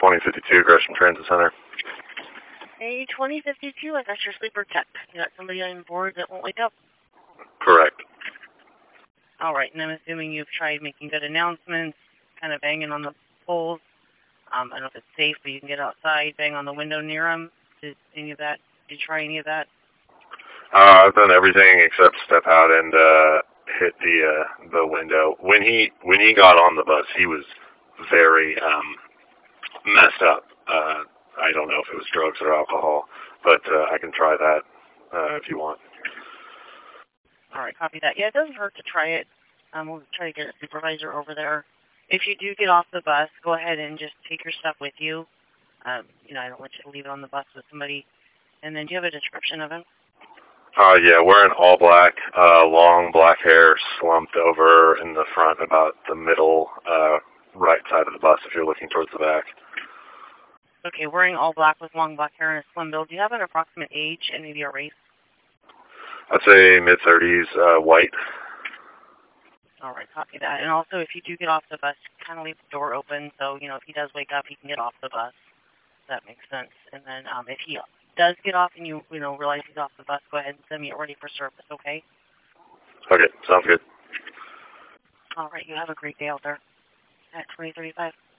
2052 Gresham Transit Center. Hey, 2052, I got your sleeper tech. You got somebody on board that won't wake up? Correct. All right, and I'm assuming you've tried making good announcements, kind of banging on the poles. I don't know if it's safe, but you can get outside, bang on the window near them. Did you try any of that? I've done everything except step out and hit the window. When he got on the bus, he was very messed up. I don't know if it was drugs or alcohol, but I can try that if you want. All right, copy that. Yeah, it doesn't hurt to try it. We'll try to get a supervisor over there. If you do get off the bus, go ahead and just take your stuff with you. I don't want you to leave it on the bus with somebody. And then do you have a description of him? Yeah, wearing all black, long black hair slumped over in the front about the middle right side of the bus if you're looking towards the back. Okay, wearing all black with long black hair and a slim build. Do you have an approximate age and maybe a race? I'd say mid-30s, white. All right, copy that. And also, if you do get off the bus, kind of leave the door open so, if he does wake up, he can get off the bus. That makes sense. And then if he does get off and you realize he's off the bus, go ahead and send me it ready for service, okay? Okay, sounds good. All right, you have a great day out there at 2035.